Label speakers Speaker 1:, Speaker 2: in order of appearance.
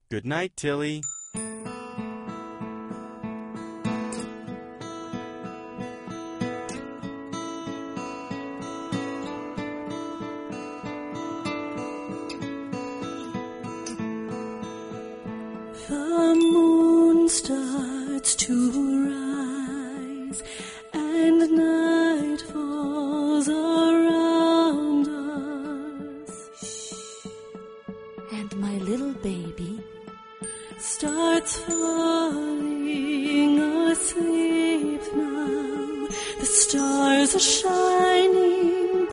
Speaker 1: Good night, Tilly.
Speaker 2: The moon starts to rise, and night falls around us.
Speaker 3: And my little baby
Speaker 2: starts falling asleep now. The stars are shining